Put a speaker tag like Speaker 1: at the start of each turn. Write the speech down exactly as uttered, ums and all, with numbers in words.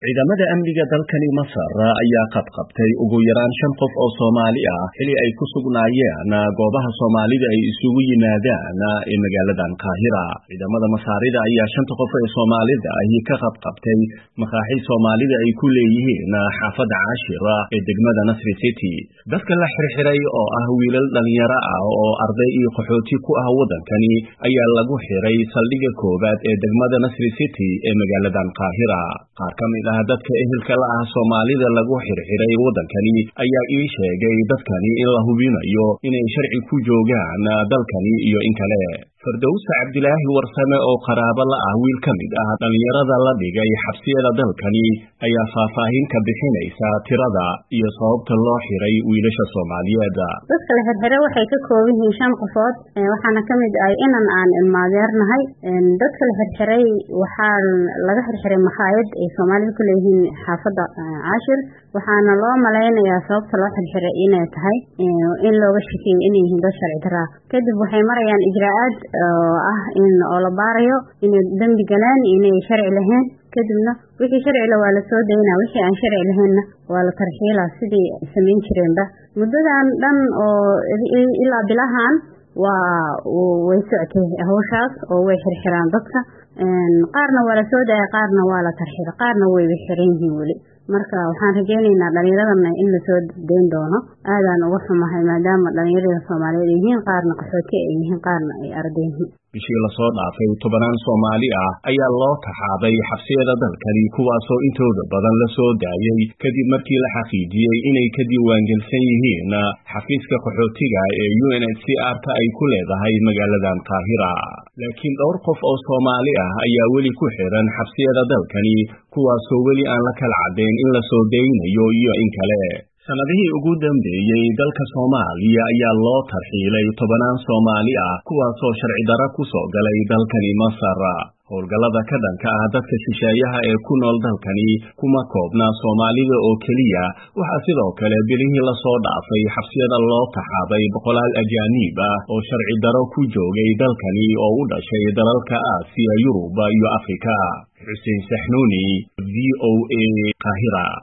Speaker 1: ciidamada amniga dalkani Masar ayaa qabqabtay ugu yaraan shan qof oo Soomaali ah xilli ay ku sugnaayeen goobaha Soomaalida ay isugu yimaadaan ee magaaladan Qaahira. Ciidamada Masaarida ayaa shanta qof ee Soomaalida ahi ka qabqabtay maqaaxi Soomaalida ay ku leeyihiin xaafadda Caashira ee degmada Nasri City. Dadka la xirxiray oo ah wiilal dhalinyaro ah oo arday iyo qaxooti ku ah wadankani ayaa lagu xiray saldhigga koowaad ee degmada Nasri City ee magaaladan Qaahira. Qaar ka mid dadka ehelka la ah Soomaalida lagu xirxiray wadankani ayaa ii sheegay dadkani in la hubinayo inay sharci ku joogaan dalkani iyo in kale. Firdaws Cabdilaahi Warsame oo qaraabo la ah wiil ka mid ah dhalinyarada la dhigay xabsiyada dalkani ayaa faahfaahin ka bixinaysa tirada iyo sababta loo xiray wiilasha Soomaaliyeed.
Speaker 2: Dadka la xirxiray waxay ka kooban yihiin shan qofood, waxaana ka mid ah inan aan ilmaadeernahay. Dadka la xirxiray waxaa laga xirxiray maqaayad ay Soomaalida ku leeyihiin xaafadda Caashir, waxaana loo maleynayaa sababta loo xirxiray inay tahay in looga shakiyay inay yihiin dad sharci darro ah. Kadib waxay marayaan ijraa'aad oo ah in oo la baarayo inay dambi galaan inay sharci lahayn. kadibna wixii sharci la waa la soo daynaa, wixii aan sharci lahaynna waa la tarxiilaa sidii samayn jireenba. muddadan dhan oo ilaa bilahan waa way socotay hawshaas oo way xirxiraan dadka, qaarna waa la soo daaya, qaarna waa la tarxiila, qaarna way xiran yihiin weli. marka waxaan rajaynaynaa dhalinyaradana in la soo dayn doono. aadaan uga xumahay maadaama dhalinyarada Soomaaliyeed yihiin qaarna qaxooti ay yihiin qaarna ay arday yihiin.
Speaker 1: bishii la soo dhaafay tobanaan Soomaali ah ayaa loo taxaabay xabsiyada dalkani kuwaasoo intooda badan la soo daayay kadib markii la xaqiijiyay inay ka diiwaangelsan yihiin xafiiska qaxootiga ee U N H C R-ka ay ku leedahay magaaladan Qaahira. laakiin dhowr qof oo Soomaali ah ayaa weli ku xiran xabsiyada dalkani kuwaasoo weli aan la kala caddayn in la soo daynayo iyo in kale. sanadihii ugu dambeeyay dalka Soomaaliya ayaa loo tarxiilay tobanaan Soomaali ah kuwaasoo sharci darro ku soo galay dalkani Masar. howlgallada ka dhanka ah dadka shisheeyaha ee ku nool dalkani kuma koobna Soomaalida oo keliya, waxaa sidoo kale bilihii la soo dhaafay xabsiyada loo taxaabay boqolaal ajaaniib ah oo sharci darro ku joogay dalkani oo u dhashay dalalka Aasiya, Yurub iyo Afrika. Xuseen Saxnuuni, V O A, Qaahira.